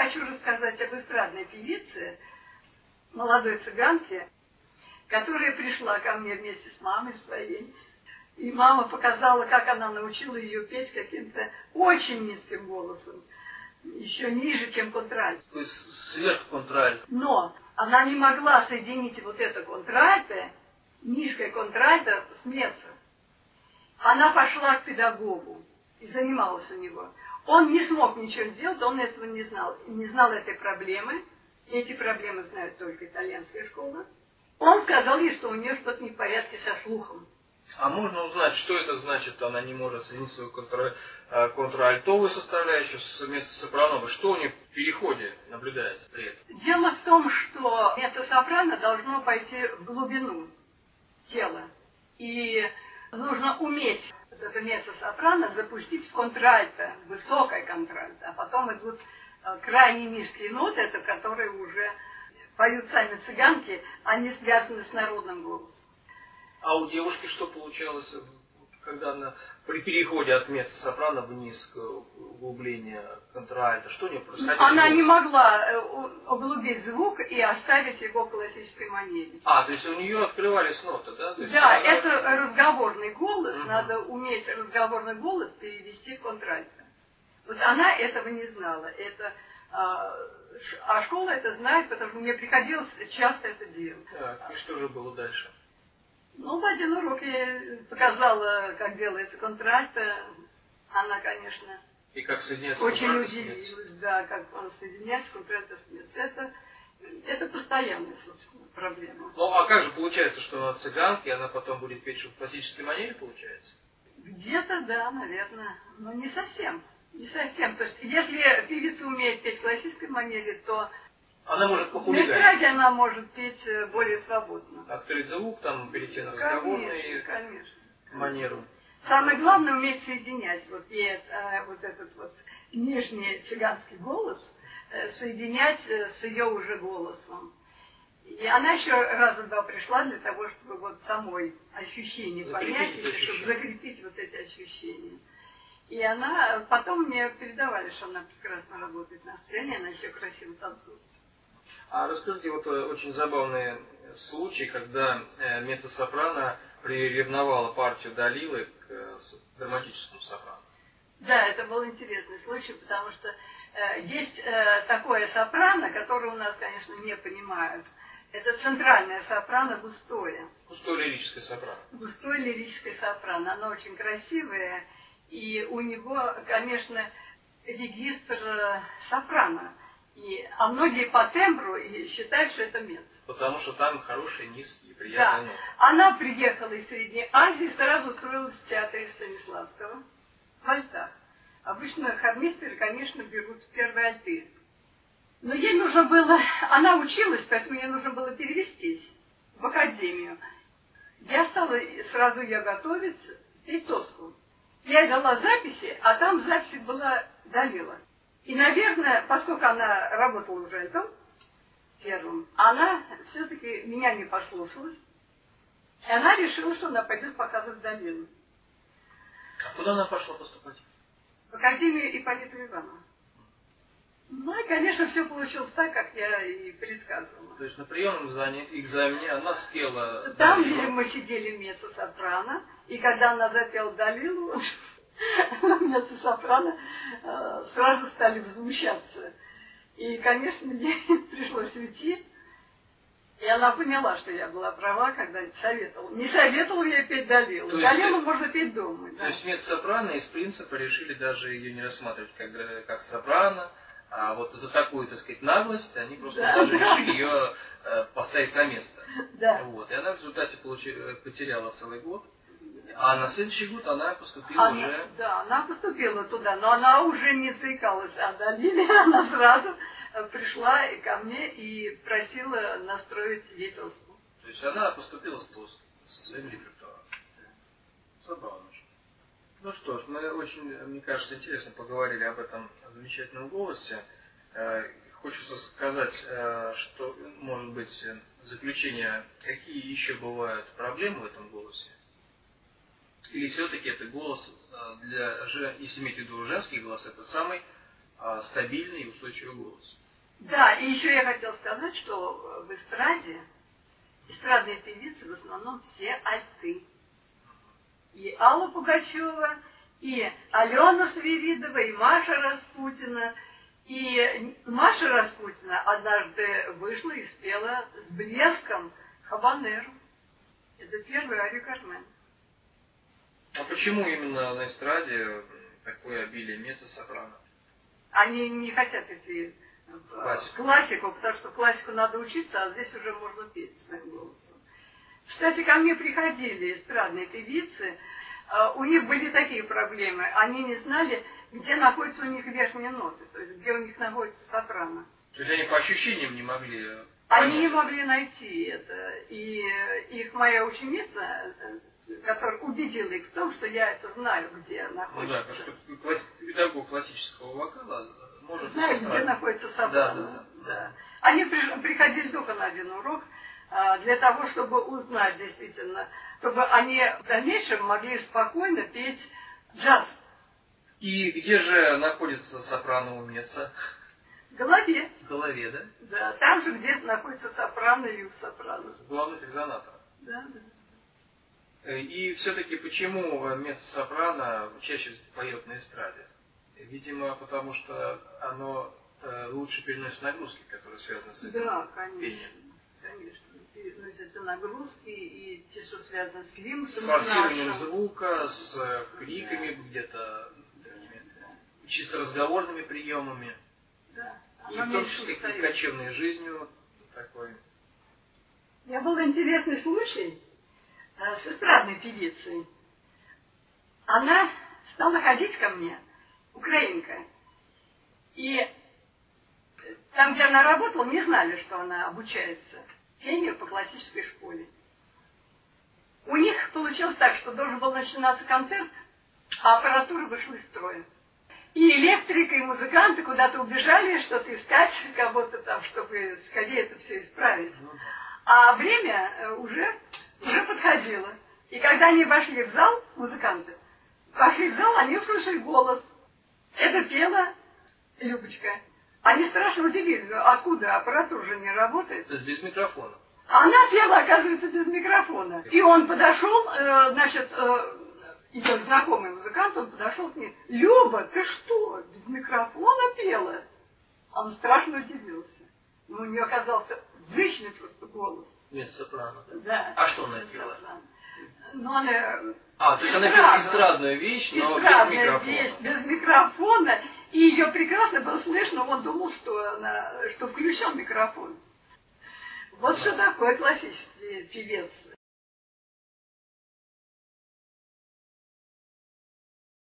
хочу рассказать об эстрадной певице, молодой цыганке, которая пришла ко мне вместе с мамой своей. И мама показала, как она научила ее петь каким-то очень низким голосом. Еще ниже, чем контральто. То есть сверхконтральто. Но она не могла соединить вот это контральто, низкое контральто с меццо. Она пошла к педагогу и занималась у него. Он не смог ничего сделать, он этого не знал этой проблемы. Эти проблемы знает только итальянская школа. Он сказал ей, что у нее что-то не в порядке со слухом. А можно узнать, что это значит, она не может соединить свою контральтовую составляющую с меццо-сопрановой? Что у нее в переходе наблюдается при этом? Дело в том, что меццо-сопрано должно пойти в глубину тела. И нужно уметь это меццо-сопрано запустить в контральто, высокое контральто. А потом идут крайне низкие ноты, это которые уже поют сами цыганки, они связаны с народным голосом. А у девушки что получалось, когда она при переходе от меццо-сопрано вниз к углублению контральто? Что у нее происходило? Она не могла углубить звук и оставить его в классической манере. То есть у нее открывались ноты, да? То есть да, она... это разговорный голос, надо уметь разговорный голос перевести в контральто. Вот она этого не знала. А школа это знает, потому что мне приходилось часто это делать. Так, и что же было дальше? В один урок я показала, как делается контральто. Она, конечно, и как соединяется очень удивилась, да, как он соединяется контральто с меццо. Это постоянная, собственно, проблема. А как же получается, что она цыганка, и она потом будет петь в классической манере, получается? Где-то, да, наверное. Но не совсем. Не совсем. То есть, если певица умеет петь в классической манере, то она может на эстраде она может петь более свободно. Открыть звук, там перейти на разговорную манеру. Самое главное уметь соединять вот этот вот нижний цыганский голос, соединять с ее уже голосом. И она еще раза два пришла для того, чтобы вот самой ощущение понять, чтобы закрепить вот эти ощущения. И она, потом мне передавали, что она прекрасно работает на сцене, она еще красиво танцует. А расскажите, вот очень забавный случай, когда меццо-сопрано приревновала партию Далилы к драматическому сопрано. Да, это был интересный случай, потому что есть такое сопрано, которое у нас, конечно, не понимают. Это центральное сопрано густое. Густое лирическое сопрано. Густое лирическое сопрано. Оно очень красивое, и у него, конечно, регистр сопрано. А многие по тембру считают, что это меццо. Потому что там хорошие, низкие, приятные ноты. Она приехала из Средней Азии, сразу устроилась в театре Станиславского, в альтах. Обычно хормистеры, конечно, берут первые альты. Но ей нужно было, она училась, поэтому ей нужно было перевестись в академию. Я стала сразу ее готовить, и Тоску. Я ей дала записи, а там в записи была Далила. И, наверное, поскольку она работала уже альтом, первым, она все-таки меня не послушалась. И она решила, что она пойдет показывать Далилу. А куда она пошла поступать? В академию Ипполита Иванова. И, конечно, все получилось так, как я и предсказывала. То есть на приемном экзамене она спела... Там, где мы сидели меццо-сопрано, и когда она запела Далилу, меццо-сопрано сразу стали возмущаться. И, конечно, ей пришлось уйти. И она поняла, что я была права, когда советовала. Не советовала я петь Далилу. Далилу можно петь дома. То есть меццо-сопрано из принципа решили даже ее не рассматривать как сопрано, а вот за такую, так сказать, наглость они просто даже решили ее поставить на место. Да. И она в результате потеряла целый год. А на следующий год она поступила уже... Да, она поступила туда, но она уже не заикалась о Далиле, она сразу пришла ко мне и просила настроить ей Тоску. То есть она поступила с Тоской, со своим репертуаром. Забавно. Ну что ж, мы очень, мне кажется, интересно поговорили об этом замечательном голосе. Хочется сказать, что, может быть, в заключение, какие еще бывают проблемы в этом голосе? Или все-таки это голос, если иметь в виду женский голос, это самый стабильный и устойчивый голос. Да, и еще я хотела сказать, что в эстраде эстрадные певицы в основном все альты. И Алла Пугачева, и Алена Свиридова, и Маша Распутина. И Маша Распутина однажды вышла и спела с блеском «Хабанеру». Это первый ария Кармен. А почему именно на эстраде такое обилие меццо-сопрано? Они не хотят идти в классику, потому что классику надо учиться, а здесь уже можно петь своим голосом. Кстати, ко мне приходили эстрадные певицы, у них были такие проблемы. Они не знали, где находятся у них верхние ноты, то есть где у них находится сопрано. То есть они по ощущениям не могли понять? Они не могли найти это. И их моя ученица, которая убедила их в том, что я это знаю, где находится. Ну да, потому что педагог классического вокала может знать, где находится сопрано. Да. Они приходили только на один урок для того, чтобы узнать действительно, чтобы они в дальнейшем могли спокойно петь джаз. И где же находится сопрано у меццо? В голове. В голове, да? Да, там же, где находится сопрано и у сопрано. В главных резонаторах. Да, да. И все-таки почему меццо-сопрано чаще поет на эстраде? Видимо, потому что оно лучше переносит нагрузки, которые связаны с этим. Да, конечно. Пением. Конечно. Переносятся нагрузки и те, что связано с лимфом. С форсированием звука, с криками, где-то чисто разговорными приемами. Да. И в том числе и кочевной жизнью такой. У меня был интересный случай с эстрадной певицей. Она стала ходить ко мне, украинка. И там, где она работала, не знали, что она обучается пению по классической школе. У них получилось так, что должен был начинаться концерт, а аппаратура вышла из строя. И электрика, и музыканты куда-то убежали, что-то искать, кого-то там, чтобы скорее это все исправить. А время уже подходило. И когда они вошли в зал, музыканты, вошли в зал, они услышали голос. Это пела Любочка. Они страшно удивились, откуда аппаратура уже не работает. То есть без микрофона. Она пела, оказывается, без микрофона. И он подошел, ее знакомый музыкант, он подошел к ней. Люба, ты что, без микрофона пела? Он страшно удивился. Но у нее оказался зычный просто голос. Меццо-сопрано. Да. А что она пела? Ну, она... то есть она пела эстрадную вещь, но без микрофона. Вещь, без микрофона. И ее прекрасно было слышно, он думал, что включен микрофон. Вот что такое классический певец.